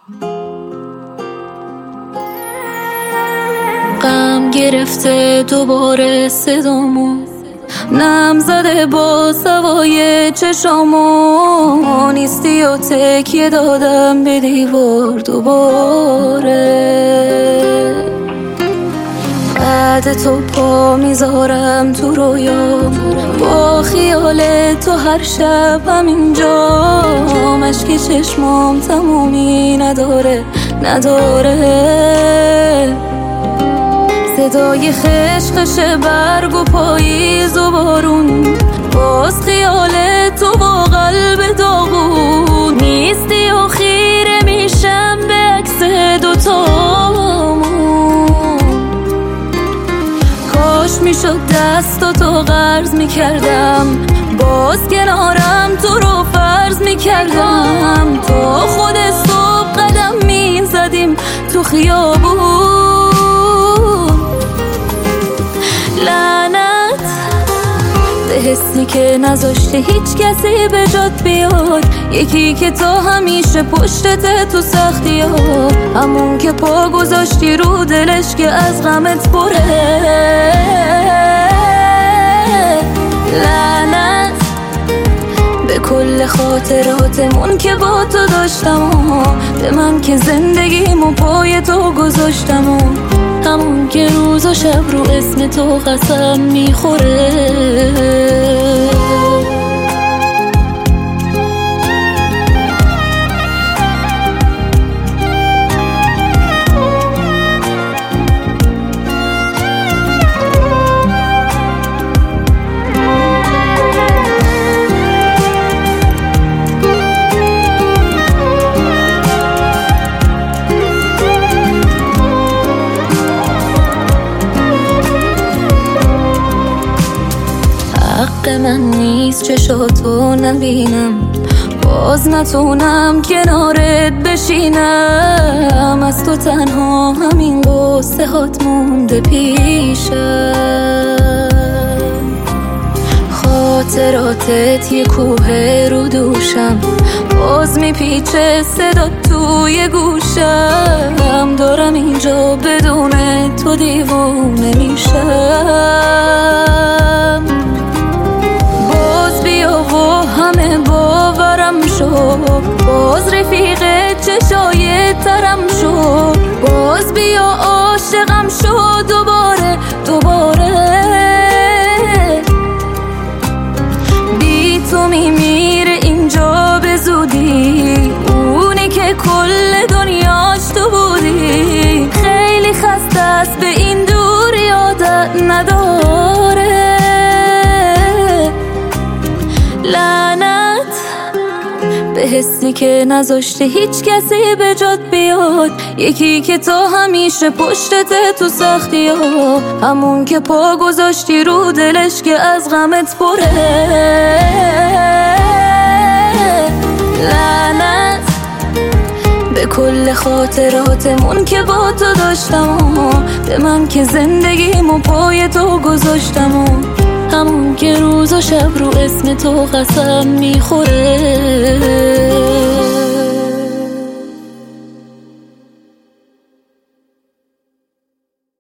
غم گرفته دوباره صدامو، نم زده با سوای چشامو، نیستی و تکیه دادم به دیوار دوباره. بعد تو پا میذارم تو رویام، با خیال تو هر شب همینجا، مشک چشمام تمومی نداره. صدای خشخش برگ و پاییز و بارون، باز خیال تو با قلب داغون، نیستی و خیره میشم به عکس دوتامون. کاش میشد دستاتو قرض میکردم، باز کنارم تو رو فرض میکردم، تا خود صبح قدم میزدیم تو خیابون. لعنت به حسی که نذاشته هیچ کسی به جات بیاد، یکی که تا همیشه پشتت تو سختی ها، همون که پا گذاشتی رو دلش که از غمت پره. لعنت به کل خاطراتمون که با تو داشتم، به من که زندگیمو پای تو گذاشتم، همون که روز و شب رو اسم تو قسم میخوره. حق من نیست چشاتو نبینم، باز نتونم کنارت بشینم، از تو تنها همین قصه هات مونده پیشم. خاطراتت یه کوه رو دوشم، باز میپیچه صدا توی گوشم، دارم اینجا بدون تو دیوونه میشم. همه باورم شد، باز رفیق چشای ترم شد، باز بیا عاشقم شد دوباره. بی تو میمیره اینجا به زودی، اونی که کل دنیاش تو بودی، خیلی خسته است به این دوری عادت نداره. لعنت به حسی که نذاشته هیچ کسی به جات بیاد، یکی که تا همیشه پشتت تو سختی ها، همون که پا گذاشتی رو دلش که از غمت پره. لعنت به کل خاطراتمون که با تو داشتم، به من که زندگیمو پای تو گذاشتم، همون که روز و شب رو اسم تو قسم میخوره.